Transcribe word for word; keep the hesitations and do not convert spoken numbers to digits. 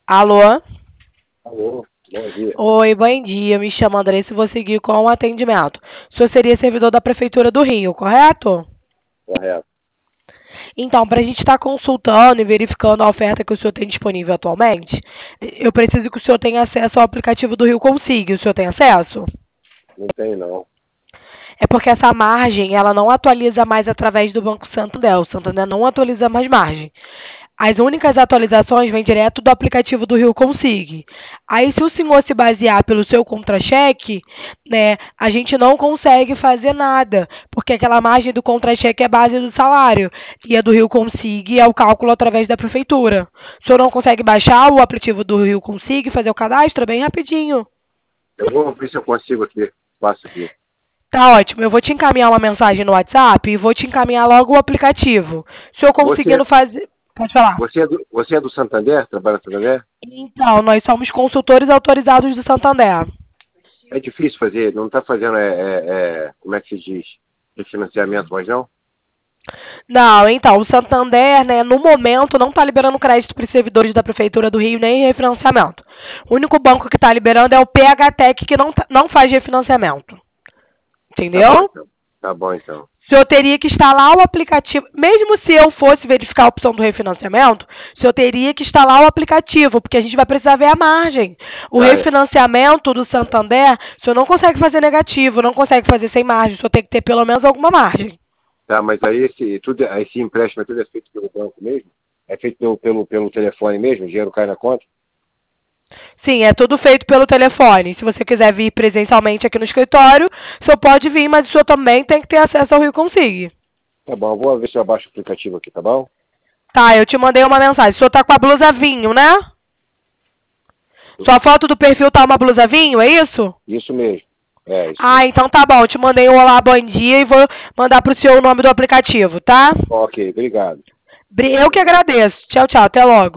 Alô? Alô, bom dia. Oi, bom dia. Me chamo Andressa e vou seguir com o atendimento. O senhor seria servidor da Prefeitura do Rio, correto? Correto. Então, para a gente estar consultando e verificando a oferta que o senhor tem disponível atualmente, eu preciso que o senhor tenha acesso ao aplicativo do Rio Consigue. O senhor tem acesso? Não tem, não. É porque essa margem, ela não atualiza mais através do Banco Santander. O Santander não atualiza mais margem. As únicas atualizações vêm direto do aplicativo do Rio Consigue. Aí, se o senhor se basear pelo seu contra-cheque, né, a gente não consegue fazer nada, porque aquela margem do contra-cheque é base do salário, e a do Rio Consigue é o cálculo através da prefeitura. O senhor não consegue baixar o aplicativo do Rio Consigue e fazer o cadastro? É bem rapidinho. Eu vou ver se eu consigo aqui. Passo aqui. Tá ótimo, eu vou te encaminhar uma mensagem no WhatsApp e vou te encaminhar logo o aplicativo. Se eu conseguindo Você, fazer... Pode falar. você, é do, você é do Santander? Trabalha no Santander? Então, nós somos consultores autorizados do Santander. É difícil fazer, não está fazendo, é, é, é, como é que se diz, refinanciamento, mas não? Não, então, o Santander, né, no momento, não está liberando crédito para os servidores da Prefeitura do Rio, nem refinanciamento. O único banco que está liberando é o P H Tec, que não, tá- não faz refinanciamento. Entendeu? Tá bom, então. Tá bom, então. O senhor teria que instalar o aplicativo, mesmo se eu fosse verificar a opção do refinanciamento, o senhor teria que instalar o aplicativo, porque a gente vai precisar ver a margem. O Tá, é. refinanciamento do Santander, o senhor não consegue fazer negativo, não consegue fazer sem margem, o senhor tem que ter pelo menos alguma margem. Tá, mas aí esse, tudo, esse empréstimo tudo é feito pelo banco mesmo? É feito pelo, pelo, pelo telefone mesmo? O dinheiro cai na conta? Sim, é tudo feito pelo telefone. Se você quiser vir presencialmente aqui no escritório, o senhor pode vir, mas o senhor também tem que ter acesso ao Rio Consigue. Tá bom, eu vou ver se eu abaixo o aplicativo aqui, tá bom? Tá, eu te mandei uma mensagem. O senhor tá com a blusa vinho, né? Sua foto do perfil tá uma blusa vinho, é isso? Isso mesmo. É, isso Ah, mesmo. então tá bom. Eu te mandei um olá, bom dia e vou mandar pro senhor o nome do aplicativo, tá? Ok, obrigado. Bri- Eu que agradeço. Tchau, tchau. Até logo.